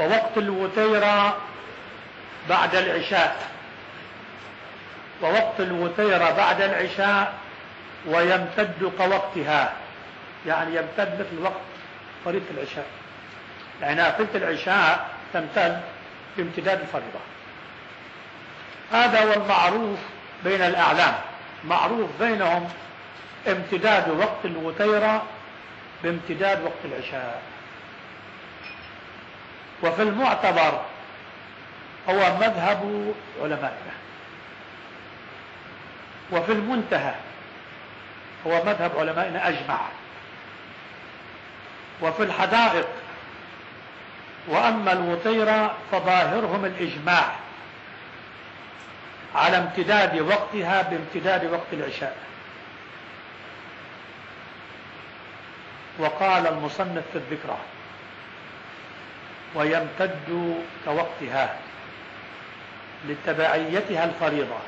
ووقت الوتيرة بعد العشاء، ووقت الوتيرة بعد العشاء ويمتد كوقتها، يعني يمتد مثل وقت فريضة العشاء، يعني نافلة العشاء تمتد بامتداد الفريضة. هذا هو المعروف بين الأعلام، معروف بينهم امتداد وقت الوتيرة بامتداد وقت العشاء. وفي المعتبر هو مذهب علمائنا، وفي المنتهى هو مذهب علمائنا أجمع، وفي الحدائق وأما الوتيرة فظاهرهم الإجماع على امتداد وقتها بامتداد وقت العشاء. وقال المصنف في الذكرى ويمتد كوقتها لتبعيتها الفريضة،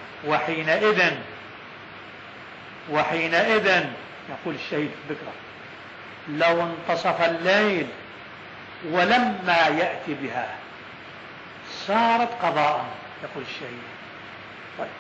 وحينئذ يقول الشهيد في الذكرى لو انتصف الليل ولما يأتي بها صارت قضاء، يقول الشهيد. طيب،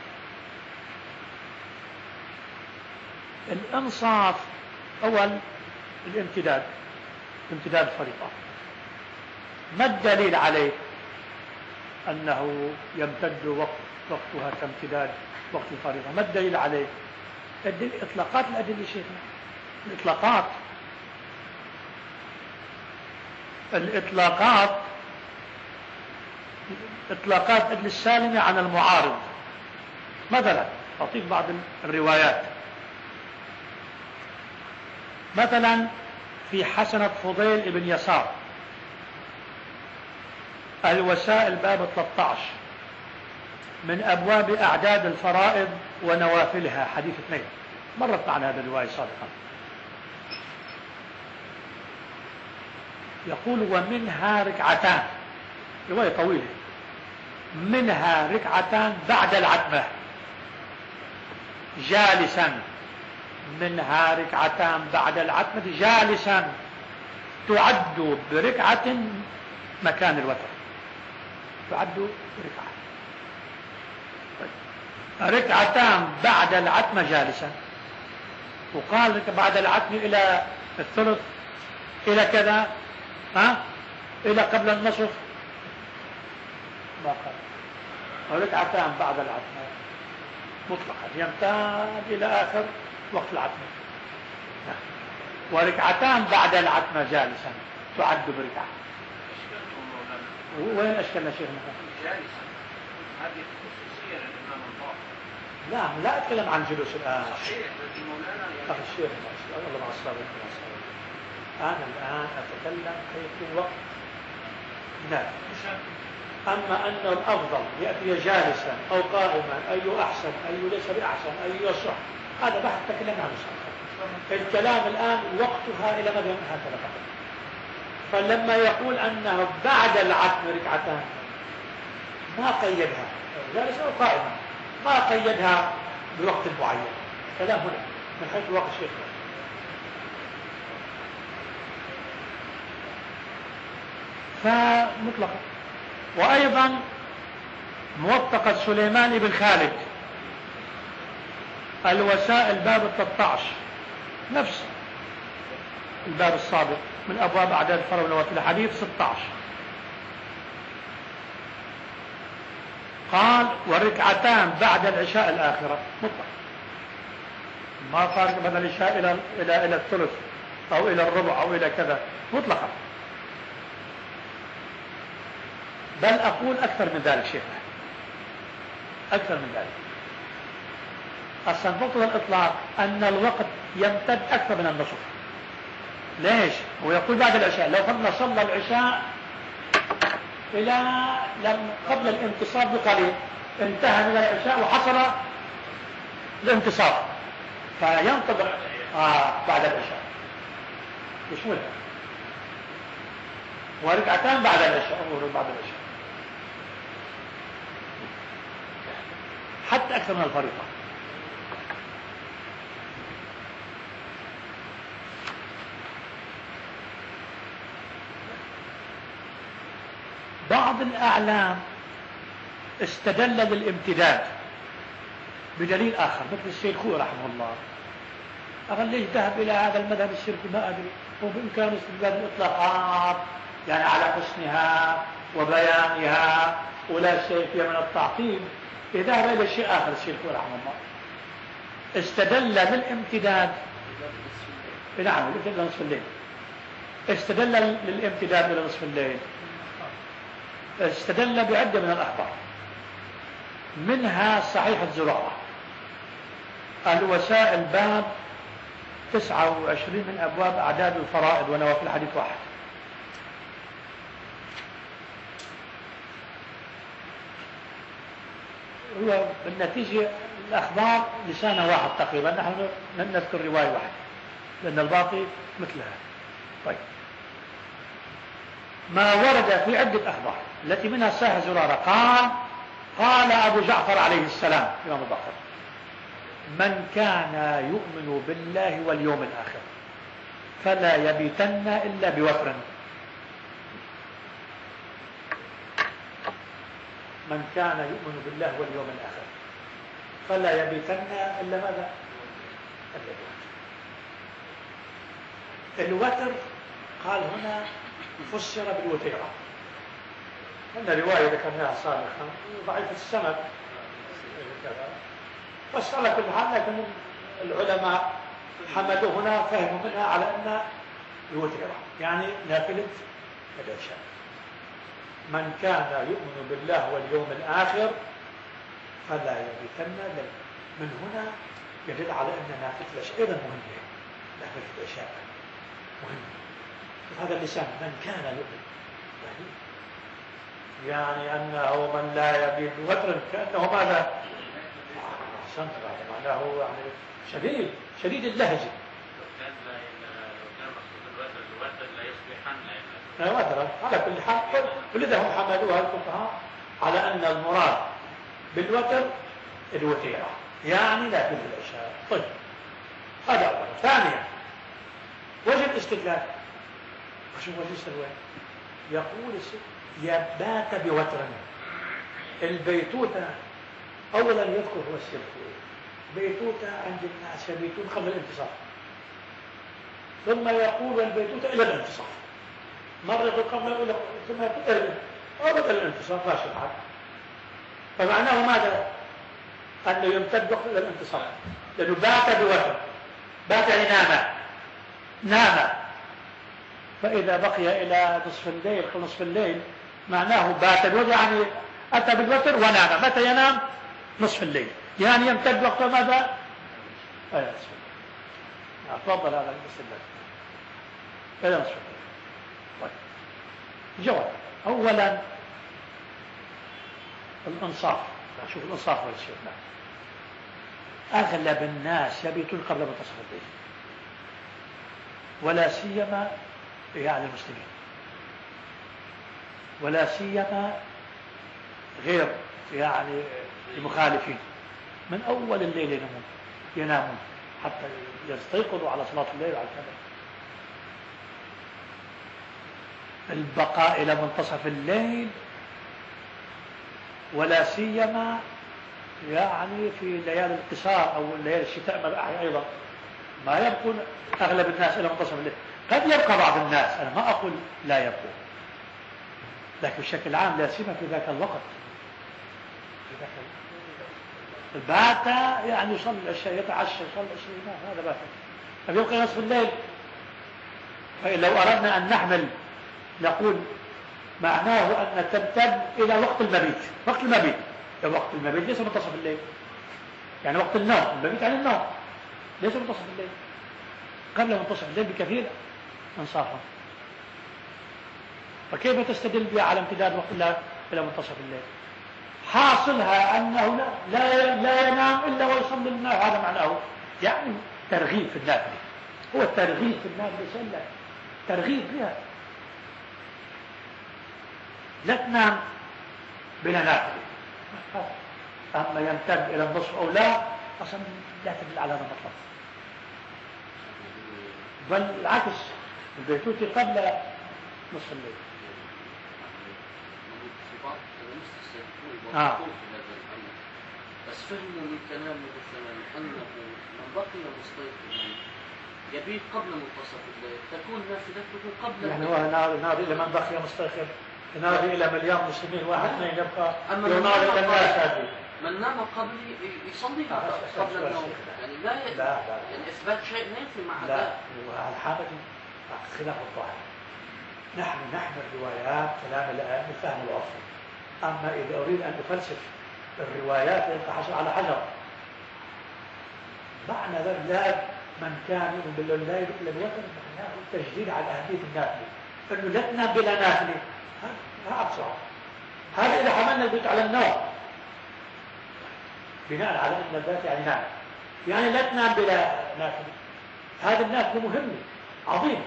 الانصاف أول الامتداد، امتداد الفريضة. ما الدليل عليه أنه يمتد وقتها كامتداد وقت الفريضة؟ ما الدليل عليه؟ إطلاقات الأدلة شيخنا، الإطلاقات أدل السالمة عن المعارض. مثلا أعطيك بعض الروايات، مثلا في حسنة فضيل بن يسار الوسائل باب 13 من أبواب أعداد الفرائض ونوافلها حديث 2، مرت معنا هذه الرواية سابقا. يقول ومنها ركعتان، رواية طويلة، منها ركعتان بعد العتمة جالسا، منها ركعتان بعد العتمة جالسا تعد بركعة مكان الوتر، تعد بركعة. ركعتان بعد العتمة جالسا، وقال بعد العتمة إلى الثلث، إلى كذا، إلى قبل النصف، ما قال. ركعتان بعد العتمة مطلقا يمتد إلى آخر وقت العتمة، وركعتان بعد العتمة جالسا تعد بركعة. وين أشكلنا شيخنا؟ جالسا هذه خصوصية للإمام الباقر. لا أتكلم عن جلوس الآن. صحيح، لكن مولانا أخي الشيخ الله مع الصابر. أنا الآن أتكلم حيث وقت نام. أما أنه الأفضل يأتي جالسا أو قائما، أي أحسن أي ليس بأحسن أي يصح، هذا بحث تكلمنا عنه سابقا. الكلام الآن وقتها إلى مدى هكذا فقط. فلما يقول أنه بعد العتم ركعتان ما قيدها جالسا أو قائما، ما قيدها بوقت معين. كلام هنا من حيث وقت الشيخ. فمطلقا. وأيضا موثقة سليمان بن خالد الوسائل باب 13 نفس الباب السابق من أبواب أعداد الفرائض والنوافل حديث 16 قال والركعتان بعد العشاء الآخرة مطلق، ما فارق بين العشاء إلى الثلث أو إلى الربع أو إلى كذا، مطلقا. بل أقول أكثر من ذلك شيخنا، أكثر من ذلك. أصلا نقطة الإطلاق أن الوقت يمتد أكثر من النصف. ليش؟ هو يقول بعد العشاء، لو قلنا صلى العشاء إلى قبل الانتصار بقليل، انتهى من العشاء وحصل الانتصار، فينتظر بعد العشاء يشملها، وركعتان بعد العشاء، أمور بعد العشاء، حتى أكثر من الفريضة. بعض الأعلام استدل للامتداد بدليل آخر، مثل السيد خوي رحمه الله أقول ليش ذهب إلى هذا المذهب الشركي ما أدري، وبإمكانه استدلال الإطلاقات يعني على حسنها وبيانها ولا شيء فيها من التعطيل. ذهب إلى شيء آخر السيد خوي رحمه الله استدل للامتداد. نعم إلى نصف الليل، استدل للامتداد إلى نصف الليل، استدل بعدة من الأخبار، منها صحيح الزرارة الوسائل باب 29 من أبواب أعداد الفرائض ونوافل حديث واحد. هو بالنتيجة الأخبار لسانة واحد تقريبا، نحن نذكر رواية واحدة لأن الباقي مثلها. طيب، ما ورد في عدة أخبار التي منها صحيح زرارة قال أبو جعفر عليه السلام إمام الباقر: من كان يؤمن بالله واليوم الآخر فلا يبيتن إلا بوتر. من كان يؤمن بالله واليوم الآخر فلا يبيتن إلا ماذا؟ إلا بوتر. الوتر قال هنا فسر بالوتيرة، هنا رواية ذكرناها سابقا ضعيف السند بس على كل حال، لكن العلماء حملوا هنا فهموا منها على أن الوتيرة يعني نافلة العشاء. من كان يؤمن بالله واليوم الآخر فلا يبيتن ليلا. من هنا يدل على أن نافلة العشاء أيضا مهمة، نافلة العشاء مهمة. هذا اللسان من كان يؤمن يعني أنه من لا يبيت وترا كأنه ماذا؟ أحسنت، معناه يعني شديد اللهجة. لا وترا على كل حال، ولذا هم حملوها الفقهاء على أن المراد بالوتر الوتيرة يعني لا تنفي العشاء. طيب، هذا أولا. ثانيا وجه الاستدلال، وشو وجه الاستدلال؟ يقول يبات بوتر. البيتوتة أولا يذكر هو السلفي بيتوتة عند الناس يبيتون قبل الانتصاف، ثم يقول البيتوتة إلى الانتصاف، مرة قبل ثم يقول أبدا الانتصاف لا شيء بعد. فمعناه ماذا؟ أنه يمتد وقت إلى الانتصاف، لأنه بات بوتر، بات يعني نام، فإذا بقي إلى نصف الليل نصف الليل معناه بات بوتر يعني أتى بالوتر ونام. متى ينام؟ نصف الليل، يعني يمتد وقت ماذا؟ أفضل هذا الاستدلال إلى نصف الليل. طيب، جواب. أولا الإنصاف، شوف الإنصاف والشيء. أغلب الناس يبيتون قبل منتصف الليل، ولا سيما يعني المسلمين، ولا سيما غير يعني المخالفين، من أول الليل ينامون حتى يستيقظوا على صلاة الليل وعلى كذا. البقاء إلى منتصف الليل ولا سيما يعني في ليالي القصار أو ليالي الشتاء أيضا ما يبقى أغلب الناس إلى منتصف الليل. قد يبقى بعض الناس، أنا ما أقول لا يبقى، لكن بشكل عام لا سيما في ذاك الوقت. البات يعني يصلي العشاء، يتعشى، يصلي العشاء، هذا بات. فيبقى نصف الليل. فلو أردنا أن نحمل نقول معناه أن تمتد إلى وقت المبيت. وقت المبيت، وقت المبيت ليس منتصف الليل، يعني وقت النوم. المبيت عن النوم ليس منتصف الليل، قبل منتصف الليل بكثير انصافا. فكيف تستدل بها على امتداد وقت الله إلى منتصف الليل؟ حاصلها أنه لا ينام إلا ويصلي النار. هذا معناه يعني ترغيب في النافلة. هو الترغيب في النافلة سلة، ترغيب فيها. لا تنام بلا نافلة، أما يمتد إلى النصف أو لا أصلا لا تدل على هذا المطلب، بل العكس، البيتوتي قبل نصف الليل. المستشرقون وضعوا في هذا الأمر، بس فهموا من كلامه مثلا أنه من بقي مستيقظا يبيت قبل منتصف الليل تكون نافلته قبل يعني هو نادي إلى من بقي مستيقظ، نادي إلى مليون مسلمين، واحد اثنين يبقى ينادي إلى الناس هذه. من نام قبل يصليها قبل النوم، يعني لا يعني إثبات شيء ما ينفي مع لا. الحامل خلاف الظاهر. نحن نحمل روايات كلام الآن فهم العرفي، أما إذا أريد أن أفلسف الروايات يبقى حجر على حجر. معنى ذلك من كان يؤمن بالله لم يكن معناه التجديد على أهمية النافلة، أنه لا تنام بلا نافلة، ها أبصر. هذا إذا حملنا البيت على النوم بناء على أن البيت يعني نام، يعني لا تنام بلا نافلة. هذا النافلة مهمة عظيم.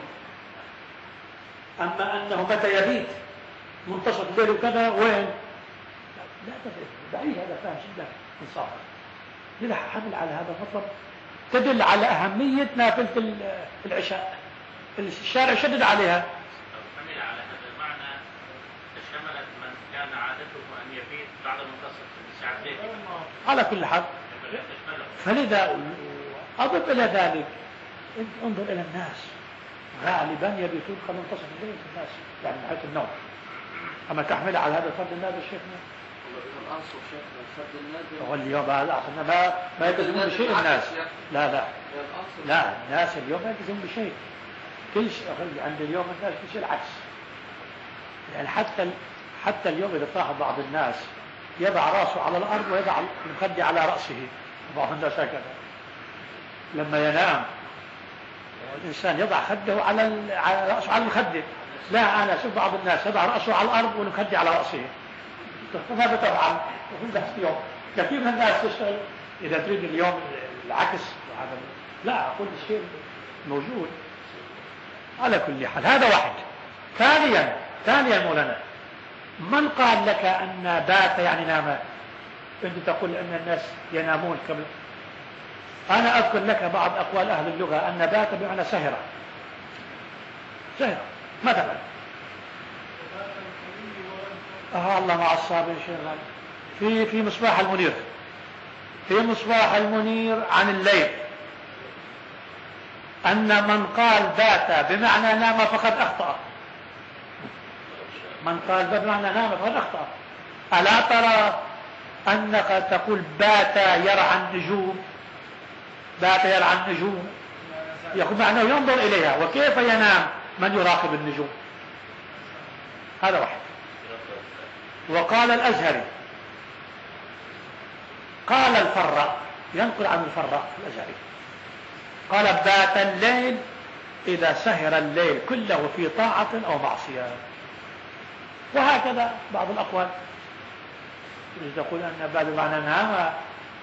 أما أنه متى يبيت منتصف الليل وكذا وين لا تدري، بعيد هذا فاهم جدا انصاف. لذا حمل على هذا المطلب تدل على أهمية نافلة العشاء، الشارع شدد عليها. حمل على هذا المعنى شملت من كان عادته أن يبيت بعد منتصف الساعتين على كل حال. فلذا أضف إلى ذلك انظر إلى الناس غالبا يبيتون قبل منتصف الليل في الناس، يعني من حيث النوم. أما تحمل على هذا الفرد النادر شيخنا الأنصر شيخنا الفرد النادر هو اليوم ما يلتزمون بشيء الناس. لا الناس اليوم ما يلتزمون بشيء، كل شيء عند اليوم الناس كل شيء العكس. يعني حتى اليوم إذا تلاحظ بعض الناس يضع رأسه على الأرض ويضع المخدة على رأسه، بعض الناس هكذا لما ينام الإنسان يضع خده على رأسه على المخدة. لا أنا أشوف بعض الناس يضع رأسه على الأرض والمخدة على رأسه. ماذا تفعل؟ اليوم كثير من الناس تشتغل إذا تريد اليوم العكس. لا كل شيء موجود. على كل حال هذا واحد. ثانيا مولانا، من قال لك أن بات يعني نام؟ أنت تقول أن الناس ينامون قبل. أنا أذكر لك بعض أقوال أهل اللغة أن بات بمعنى سهرة مثلا. الله مع الصابر في مصباح المنير، في مصباح المنير عن الليل أن من قال بات بمعنى نام فقد أخطأ. من قال بات بمعنى نام فقد أخطأ. ألا ترى أنك تقول بات يرعى النجوم، بات يرعى النجوم يقول معناه ينظر إليها، وكيف ينام من يراقب النجوم؟ هذا واحد. وقال الأزهري، قال الفراء ينقل عن الفراء الأزهري قال بات الليل إذا سهر الليل كله في طاعة أو معصية. وهكذا بعض الأقوال تقول أن بات بمعنى نام،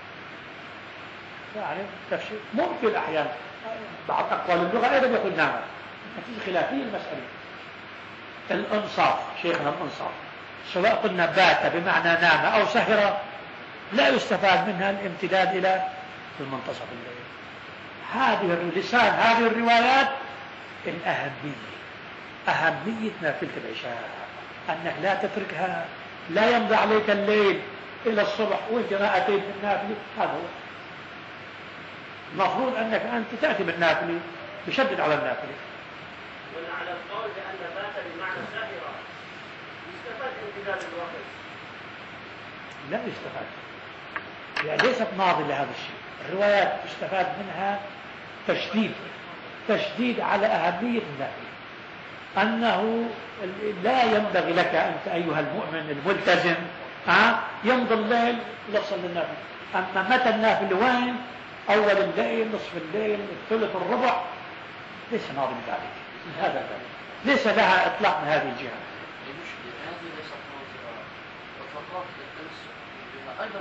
يعني تفسير ممكن أحيانا. بعض أقوال اللغة أيضا يقول نام، في خلافية المسألة. الإنصاف شيخنا الإنصاف سواء قلنا بات بمعنى نام أو سهر لا يستفاد منها الامتداد إلى المنتصف الليل. هذه لسان هذه الروايات أهمية نافلة العشاء، أنك لا تتركها، لا يمضي عليك الليل إلى الصبح وانت ما أتيت بالنافلة. هذا هو المفروض أنك أنت تأتي بالنافلة، تشدد على النافلة. وعلى القول بأن بات بمعنى ساهرة يستفاد امتداد الوقت؟ لا يستفاد، يعني ليست ماضي لهذا الشيء. الروايات يستفاد منها تشديد على أهمية النافلة، أنه لا ينبغي لك أنت أيها المؤمن الملتزم يمضي الليل لفصل للنافلة. أما متى النافلة وين؟ أول الليل، نصف الليل، الثلث، الربع، ليس ماضي من ذلك، من هذا الباب ليس لها إطلاق من هذه الجهة. هذه ليست ناظرة وفقط للتمسك بها أيضا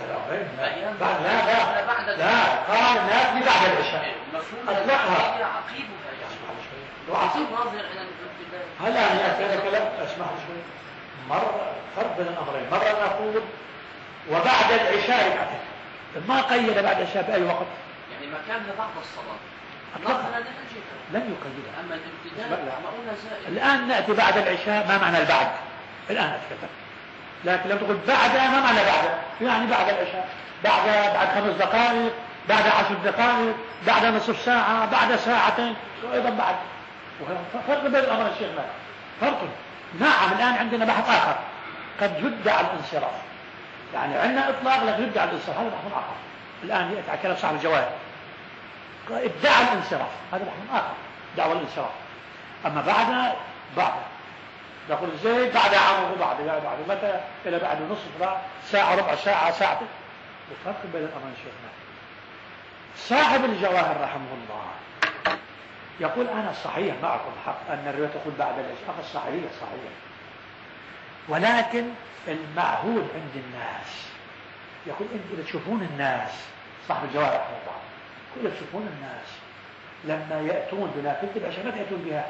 ليست لا قال النافلة بعد العشاء أطلقها عقيبها يعني ناظر إلى الابتداء. هلا أنا أتكلم كلام أسمح لي شوي. مرة فرق بين الأمرين، مرة نقول وبعد العشاء ركعتين، ما قيد بعد العشاء بأي وقت، يعني مكانها بعد الصلاة لم يقيدها. أما الابتداء الآن نأتي بعد العشاء. ما معنى البعد؟ الآن أتكلم لكن لو تقول بعدها ما معنى بعدها؟ يعني بعد العشاء، بعد 5 دقائق، بعد 10 دقائق، بعد نصف ساعة، بعد ساعتين، وأيضا بعد. فرق بين الأمر الشيخ ماذا؟ فرق. نعم الآن عندنا بحث آخر، قد يدعى الانصراف، يعني عندنا إطلاق لكن يدعى الانصراف، هذا بحث آخر. الآن يأتي على كلام صاحب الجواهر، ادعى الانصراف، هذا بحث آخر، دعوى الانصراف. أما بعد نقول زي بعد عمره بعد متى إلى بعد نصف ساعة، ربع ساعة، ساعة. الفرق بين الأمرين شيخنا. صاحب الجواهر رحمه الله يقول أنا صحيح معكم حق أن الرواية تقول بعد العشاء، صحيح، ولكن المعهود عند الناس، يقول أنت إذا تشوفون الناس، صاحب الجواهر رحمه الله يقول تشوفون الناس لما يأتون بنافلة العشاء متى يأتون بها؟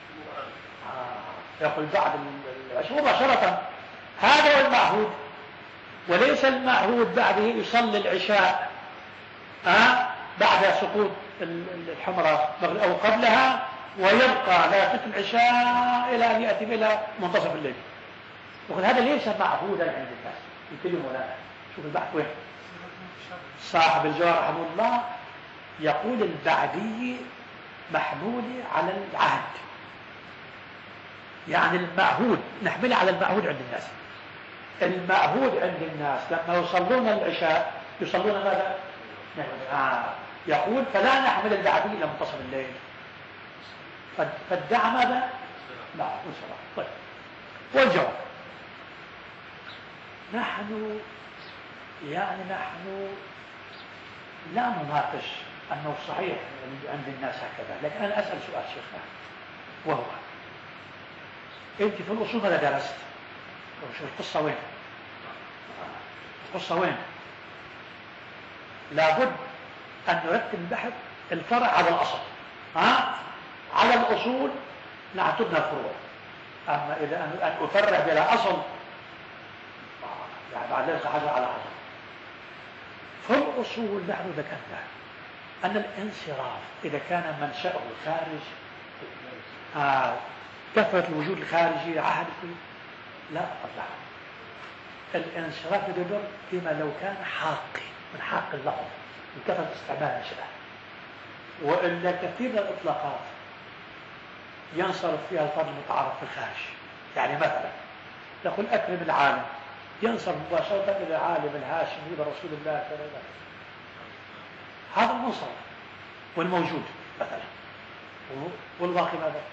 يقول بعد العشاء مباشرة. هذا هو المعهود، وليس المعهود بعده يصلي العشاء بعد سقوط الحمراء أو قبلها، ويبقى نافلة العشاء إلى أن يأتي إلى منتصف الليل. وقال هذا ليس معهودا عند الناس. يكلموا لنا شوف البحث وين. صاحب الجوهر رحمه الله يقول البعدي محمول على العهد، يعني المعهود نحمله على المعهود عند الناس. المعهود عند الناس لما يصلون العشاء يصلون ماذا؟ يقول فلا نحمل البعدي إلى منتصف الليل، فادعى ماذا؟ لا انصراف. طيب، والجواب نحن لا نناقش أنه صحيح عند الناس هكذا، لكن أنا أسأل سؤال شيخنا، وهو أنت في الأصول ماذا درست؟ شوف القصة وين؟ لابد أن نرتب البحث الفرع على الأصل، على الأصول نعم تبنى الفروع. أما إذا أن أفرع بلا أصل يعني بعد ذلك حاجة على حاجة. في الأصول نحن ذكرنا أن الانصراف إذا كان منشأه خارج كثرة الوجود الخارجي عهد لا أطلع. الانصراف يدبر فيما لو كان حاقي من حاق اللفظ من كثرة استعمال الشبه، وإلا كثير من الإطلاقات ينصرف فيها الفرد المتعارف في الخارج. يعني مثلا نقول أكرم العالم، ينصرف مباشرة إلى العالم الهاشمي برسول الله صلى الله عليه وسلم، هذا المنصرف والموجود مثلا. والواقع ماذا؟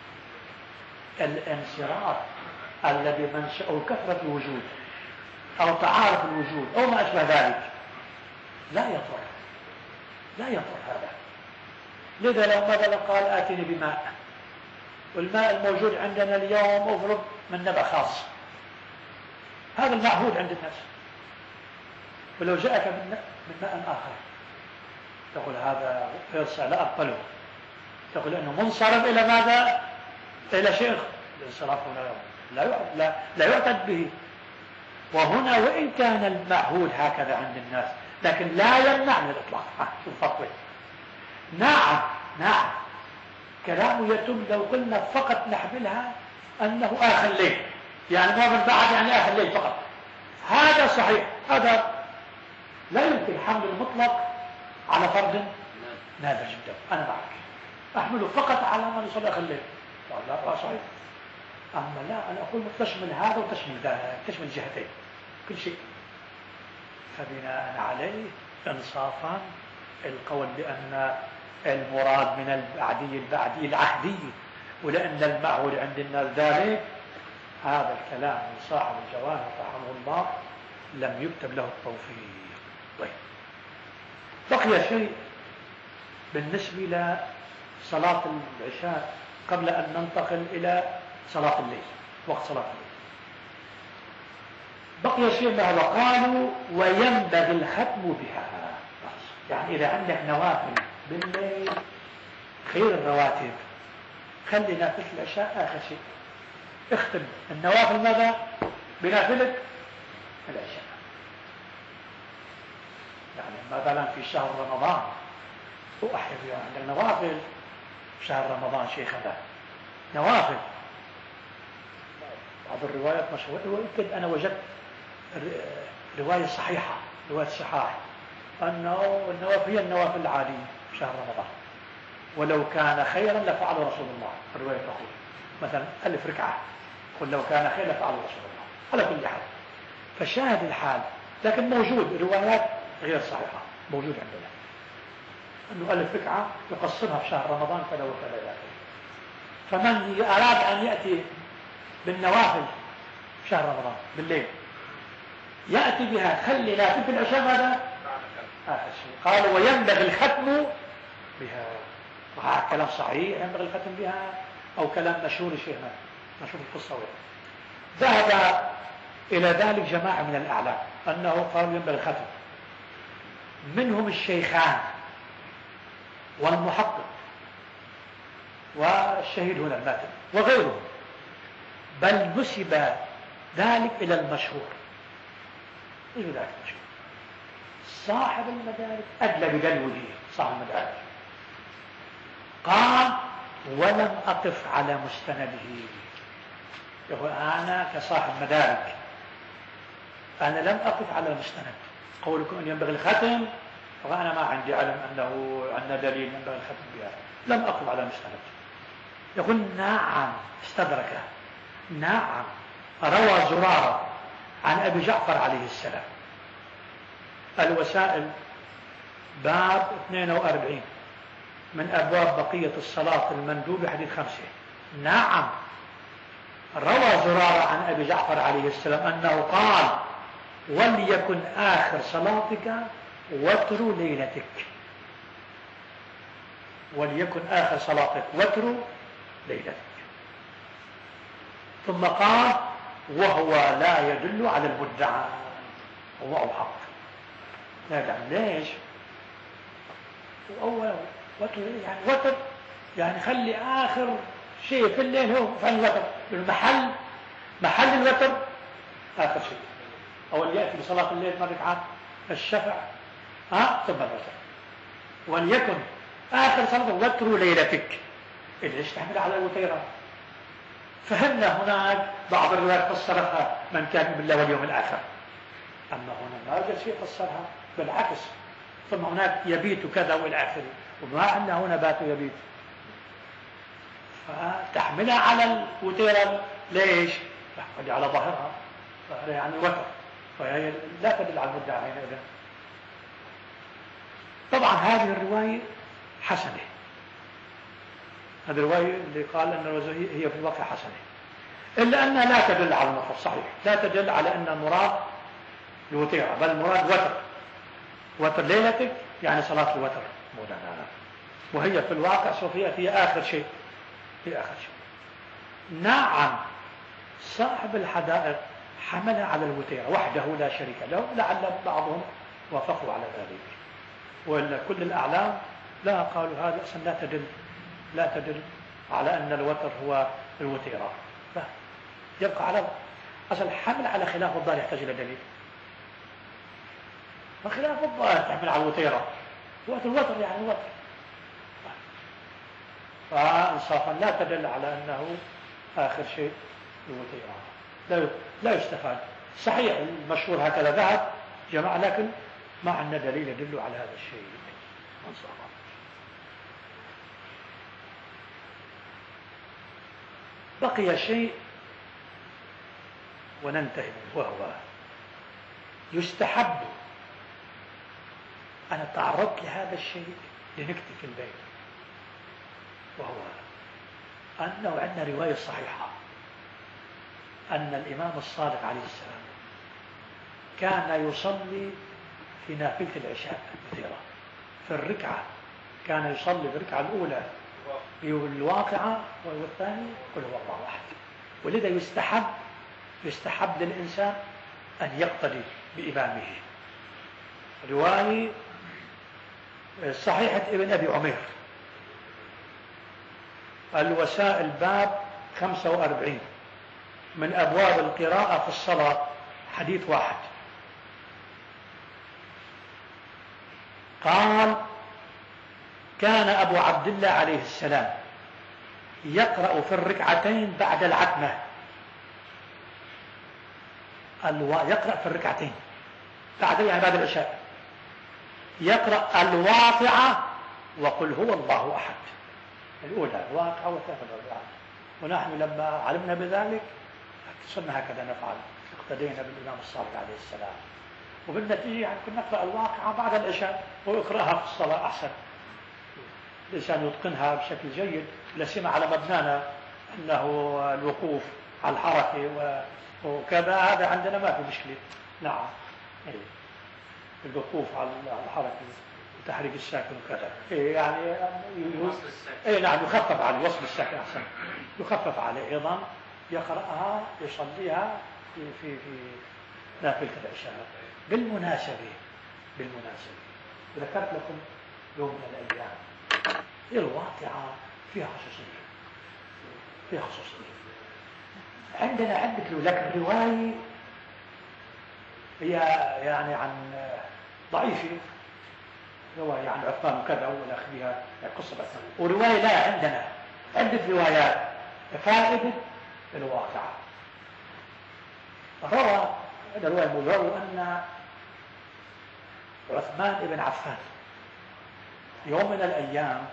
الانصراف الذي منشأه كثرة الوجود أو تعارف الوجود أو ما أشبه ذلك لا يضر هذا. لذا لو مثلا قال آتني بماء، والماء الموجود عندنا اليوم أفرض من نبع خاص، هذا المعهود عند الناس. ولو جاءك من ماء آخر تقول هذا يرسى لا أقبله، تقول أنه منصرف إلى ماذا؟ إلى شيخ. الانصراف لا يعتد به. وهنا وإن كان المعهود هكذا عند الناس لكن لا يمنع من الإطلاق. شوف فطوة. نعم كلامه يتم لو قلنا فقط نحملها أنه آخر الليل، يعني ما من بعد يعني آخر الليل فقط، هذا صحيح. هذا لا يمكن حمل المطلق على فرد نادر جدا. أنا معك أحمله فقط على من يصل آخر الليل، لا صحيح. أما لا، أنا أقول تشمل هذا وتشمل ذاك، تشمل جهتين كل شيء. فبناء عليه انصافا القول بأن المراد من البعدي العهدي، ولأن المعهود عند الناس ذلك، هذا الكلام من صاحب الجواهر رحمه الله لم يكتب له التوفيق. طيب، بقي شيء بالنسبة إلى صلاة العشاء قبل أن ننتقل إلى صلاة الليل، وقت صلاة الليل. بقي شيء ما قالوا وينبغي الختم بها. يعني إذا عندك نوافل بالليل خير الرواتب، خلي نافلة العشاء آخر شيء، اختم النوافل ماذا؟ بنافلة العشاء. يعني مثلا في شهر رمضان أحب عندك نوافل شهر رمضان شيخنا، نوافل. بعض الروايات مشهورة، ويمكن أنا وجدت رواية صحيحة، رواية صحاح، أنه النوافل هي النوافل العادية في شهر رمضان، ولو كان خيرا لفعله رسول الله. الرواية تقول مثلا 1000 ركعة، قل لو كان خيرا لفعله رسول الله. على كل حال فشاهد الحال، لكن موجود روايات غير صحيحة موجود عندنا أنه 1000 ركعة يقصرها في شهر رمضان كذا وكذا إلى آخره. فمن أراد أن يأتي بالنوافل في شهر رمضان بالليل يأتي بها، خلي نافل في العشاء ماذا؟ آخر شيء. قال وينبغي الختم بها. وهذا كلام صحيح، ينبغي الختم بها أو كلام مشهور شيخنا مشهور القصة. ذهب إلى ذلك جماعة من الأعلام أنه قالوا ينبغي الختم، منهم الشيخان والمحقق والشهيد هنا الماتم وغيرهم، بل نسب ذلك إلى المشهور. إيش ذلك المشهور؟ صاحب المدارك أدلى بدلوه، صاحب المدارك قال ولم أقف على مستنده. يقول أنا كصاحب مدارك أنا لم أقف على المستند. قولكم أن ينبغي الختم فأنا ما عندي علم أنه عندنا دليل ينبغي الختم بها، لم أقف على المستند. يقول نعم استدرك، نعم روى زرارة عن أبي جعفر عليه السلام الوسائل باب 42 من أبواب بقية الصلاة المندوبة حديث 5. نعم روى زرارة عن أبي جعفر عليه السلام أنه قال وليكن آخر صلاتك وتر ليلتك، وليكن آخر صلاتك وتر ليلتك. ثم قال وهو لا يدل على المدعى، هو الحق لا يدعم. ليش؟ وأول وتر يعني وتر يعني خلي آخر شيء في الليل هو فعل الوتر، محل الوتر آخر شيء. أول يأتي بصلاة الليل 8 ركعات الشفع ثم الوتر. وليكن آخر صلاة وتر ليلتك، اللي تحمل على الوتيرة. فهمنا هناك بعض الروايات فسرها من كان بالله واليوم الآخر، أما هنا ما وجد شيء فسرها، بالعكس. ثم هناك يبيت كذا والى آخره، وما أن هنا بات يبيت، فتحملها على الوتيرة. ليش؟ تحمل على ظهرها يعني وتر، فهي لا تدل على المدعى حينئذ. طبعا هذه الرواية حسنة، هذه الرواية اللي قال أن هي في الواقع حسنة، إلا أنها لا تدل على النص صحيح، لا تدل على أن المراد الوتيرة، بل المراد وتر ليلتك يعني صلاة الوتر مدنانة، وهي في الواقع سوف يأتي آخر شيء، في آخر شيء. نعم صاحب الحدائق حملها على الوتيرة وحده لا شريك له، لعل بعضهم وافقوا على ذلك، وإلا كل الأعلام لا قالوا هذا أصلا لا تدل على أن الوتر هو الوتيرة. يبقى على أصل حمل على خلاف الظاهر يحتاج إلى دليل، وخلاف الظاهر تحمل على الوتيرة، الوتر يعني الوتر، فإنصافا لا تدل على أنه آخر شيء الوتيرة، لا يستفاد. صحيح المشهور هكذا ذهب جماعة، لكن ما عندنا دليل يدل على هذا الشيء إنصافا. بقي شيء وننتهي منه، وهو يستحب. أنا تعرضت لهذا الشيء لنكتة في البيت، وهو أنه عندنا رواية صحيحة أن الإمام الصادق عليه السلام كان يصلي في نافلة العشاء الوتيرة في الركعة، كان يصلي في الركعة الأولى بالواقعة والثاني قل هو الله أحد. ولذا يستحب للإنسان أن يقتدي بإمامه. رواية صحيحة ابن أبي عمير الوسائل باب 45 من أبواب القراءة في الصلاة حديث 1. قال كان أبو عبد الله عليه السلام يقرأ في الركعتين بعد العتمة يقرأ في الركعتين يعني بعد العشاء يقرأ الواقعة وقل هو الله أحد الأولى الواقعة والثانية الواقعة. ونحن لما علمنا بذلك صرنا هكذا نفعل، اقتدينا بالإمام الصادق عليه السلام، وبالنتيجة يعني كنا نقرأ الواقعة بعد العشاء ويقرأها في الصلاة أحسن، الإنسان يتقنها بشكل جيد. لا سيما على مبنانا أنه الوقوف على الحركة وكذا، هذا عندنا ما في مشكلة. نعم، الوقوف على الحركة وتحريك الساكن وكذا، يعني نعم يخفف عليه، وصل الساكن أحسن يخفف عليه أيضا، يقرأها يصليها في نافلة العشاء. بالمناسبة ذكرت لكم يوم من الأيام الواقعة فيها خصوصية. عندنا عدة لكن رواية هي يعني عن ضعيفة، رواية عن عثمان وكذا والأخ بها قصة بس، ورواية لا عندنا عدة روايات فائدة الواقعة. روى الرواية أن عثمان بن عفان يوم من الأيام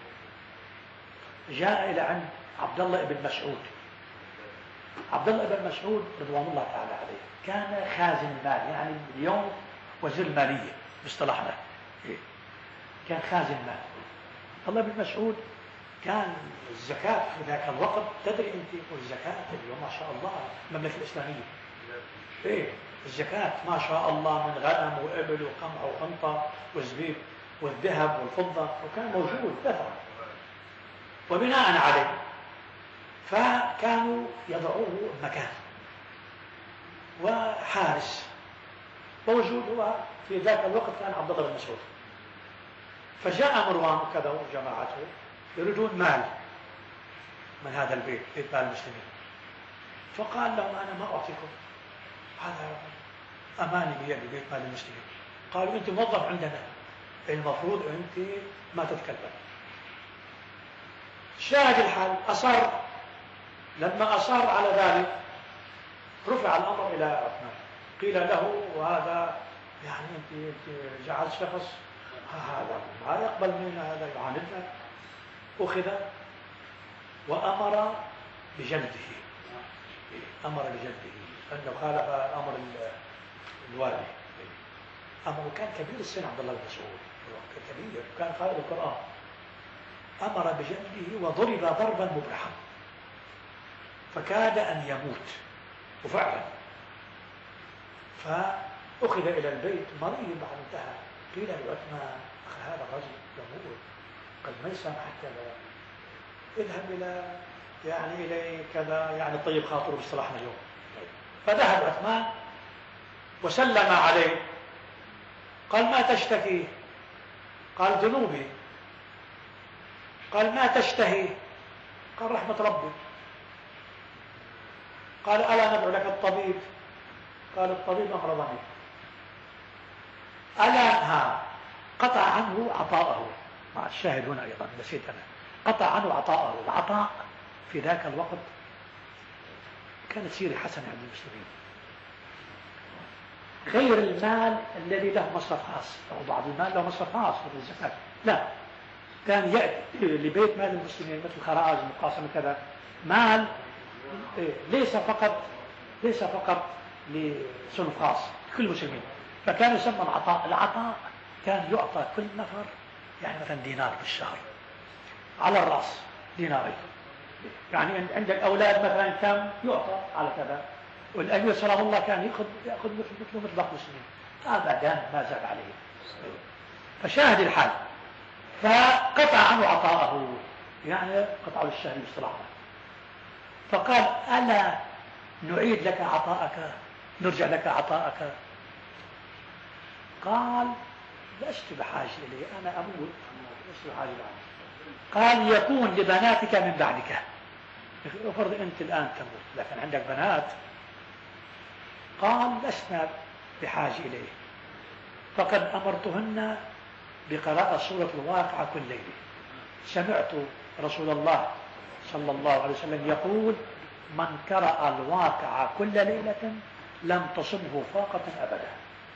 جاء إلى عند عبد الله بن مسعود. عبد الله بن مسعود رضوان الله تعالى عليه كان خازن المال، يعني اليوم وزير المالية باصطلاحنا، كان خازن مال. عبد الله بن مسعود كان الزكاة في ذاك الوقت، تدري أنت والزكاة اليوم ما شاء الله المملكة الإسلامية الزكاة ما شاء الله من غنم وإبل وقمع وقنطة وزبيب والذهب والفضة، وكان موجود كثرة. وبناء عليه فكانوا يضعوه مكان وحارس موجود، هو في ذاك الوقت كان عبد الله بن مسعود. فجاء مروان كذا وجماعته يريدون مال من هذا البيت، بيت مال المسلمين. فقال لهم أنا ما أعطيكم، هذا أماني بيدي بيت مال المسلمين. قالوا أنت موظف عندنا، المفروض أنت ما تتكلم. شاهد الحال أصر. لما أصر على ذلك رفع الأمر إلى عثمان، قيل له وهذا يعني أنت جعل شخص هذا ما يقبل منا، هذا يعاندنا. أخذ وأمر بجلده، أنه خالف أمر الوالي. أمره كان كبير السن عبد الله بن مسعود، كان كبير، كان قارئ القرآن. أمر بجلده وضرب ضربا مبرحا فكاد أن يموت، وفعلا فأخذ إلى البيت مريض بعد انتهى. قيل لعثمان هذا الرجل يموت، قد ما يسامح حتى اذهب إلى كذا، يعني طيب خاطره باصطلاحنا اليوم. فذهب عثمان وسلم عليه، قال ما تشتكي؟ قال ذنوبي. قال ما تشتهي؟ قال رحمة ربي. قال ألا ندعو لك الطبيب؟ قال الطبيب أمرضني. ألا قطع عنه عطاءه، مع الشاهد هنا أيضا نسيت أنا، قطع عنه عطاءه. العطاء في ذاك الوقت كانت سيرة حسنة عند المسلمين، غير المال الذي له مصرف خاص، أو بعض المال له مصرف خاص مثل الزكاة، لا، كان يأتي لبيت مال المسلمين مثل خراج مقاسمة كذا، مال ليس فقط لصنف خاص كل المسلمين. فكان يسمى العطاء. العطاء كان يعطى كل نفر يعني مثلا دينار بالشهر على الرأس، دينارين. يعني عند الأولاد مثلا كم يعطى على كذا، والأمير صلى الله كان يأخذ مثل باقي المسلمين أبدا ما زاد عليه. فشاهد الحال، فقطع عنه عطاءه، يعني قطع للشهر باصطلاحنا. فقال ألا نعيد لك عطاءك، نرجع لك عطاءك؟ قال لست بحاجة إليه، أنا أموت، لست بحاجة إليه. قال يكون لبناتك من بعدك، افرض أنت الآن تموت لكن عندك بنات. قال لسنا بحاجة إليه، فقد أمرتهن بقراءة سورة الواقعة كل ليلة. سمعت رسول الله صلى الله عليه وسلم يقول من قرأ الواقعة كل ليلة لم تصبه فاقة أبدا.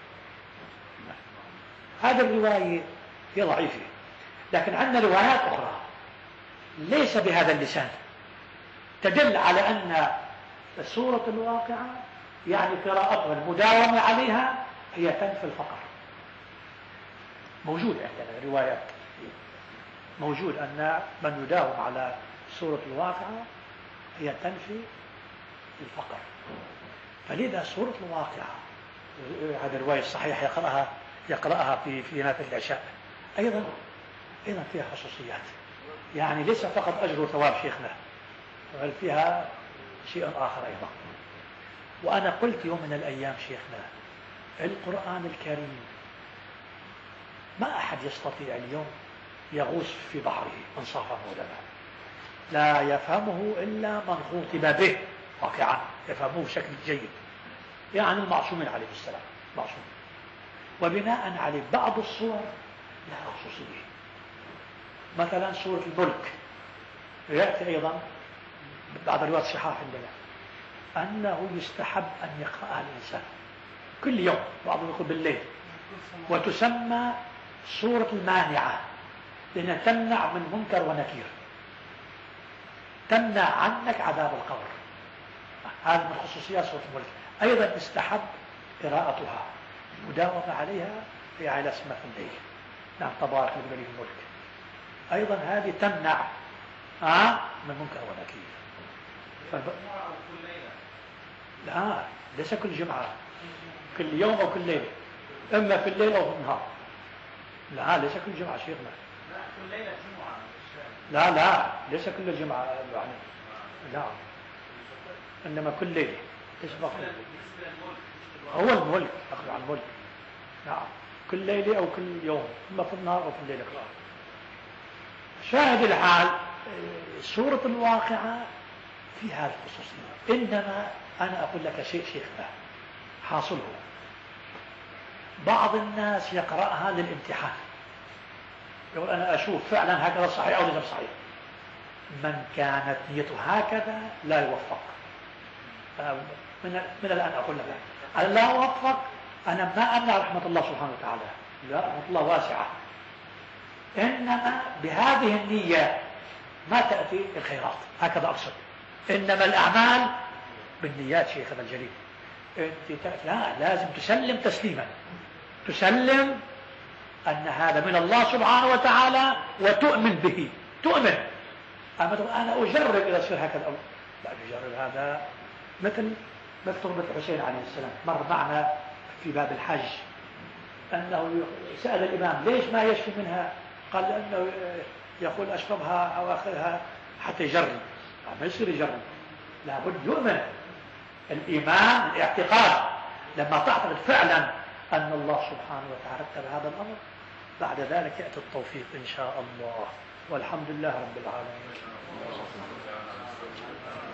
هذه الرواية هي ضعيفة، لكن عندنا روايات أخرى ليس بهذا اللسان تدل على أن سورة الواقعة يعني قراءتها المداومة عليها هي تنفي الفقر. موجود عندنا روايات، موجود أن من يداوم على سورة الواقعة هي تنفي الفقر. فلذا سورة الواقعة هذه الرواية الصحيحة يقرأها في نافلة العشاء أيضا فيها خصوصيات، يعني ليس فقط أجر وثواب شيخنا، بل فيها شيء آخر أيضا. وأنا قلت يوم من الأيام شيخنا القرآن الكريم ما أحد يستطيع اليوم يغوص في بحره انصافا ولنا، لا يفهمه إلا من خاطب به واقعا، يفهموه بشكل جيد، يعني المعصومين عليه السلام معصوم. وبناء عليه بعض الصور لها خصوصية، مثلا سورة الملك يأتي أيضا بعض الروايات الصحاح عندنا أنه يستحب أن يقرأها الإنسان كل يوم، بعضهم يقول بالليل، وتسمى سورة المانعة لأنها تمنع من منكر ونكير، تمنع عنك عذاب القبر. هذا من خصوصيات سورة الملك. أيضا استحب قراءتها مداومة عليها في على اسمها في الليل. نعم تبارك الذي له الملك، أيضا هذه تمنع من منكر ونكير. لا ليس كل جمعة، كل يوم أو كل ليلة، إما في الليل أو في النهار. لا ليس كل جمعة شيخنا، لا كل ليلة جمعة. لا ليس كل الجمعة يعني، لا إنما كل ليلة. ليس فقط هو الملك، أخذ عن الملك. نعم كل ليلة أو كل يوم، إما في النهار أو في الليل. شاهد الحال سورة الواقعة في هذه الخصوصية. إنما أنا أقول لك شيء شيخنا حاصله، بعض الناس يقرأها للامتحان، يقول أنا أشوف فعلا هكذا صحيح أو ليس صحيح. من كانت نيته هكذا لا يوفق. من الآن أقول لك أنا لا أوفق، أنا ما أمنع رحمة الله سبحانه وتعالى، لا رحمة الله واسعة، إنما بهذه النية ما تأتي الخيرات، هكذا أقصد. إنما الأعمال بالنيات شيخنا الجليل. لا لازم تسلم تسليما، تسلم أن هذا من الله سبحانه وتعالى وتؤمن به، تؤمن. أنا أجرب إذا صير هكذا أو لا أجرب. هذا مثل تربة الحسين عليه السلام، مر معنا في باب الحج أنه سأل الإمام ليش ما يشفي منها، قال لأنه يقول أشربها أو أخذها حتى يجرب. ما يصير يجرب، لابد يؤمن. الإيمان الاعتقاد، لما تعتقد فعلا أن الله سبحانه وتعالى رتب هذا الأمر، بعد ذلك يأتي التوفيق إن شاء الله. والحمد لله رب العالمين.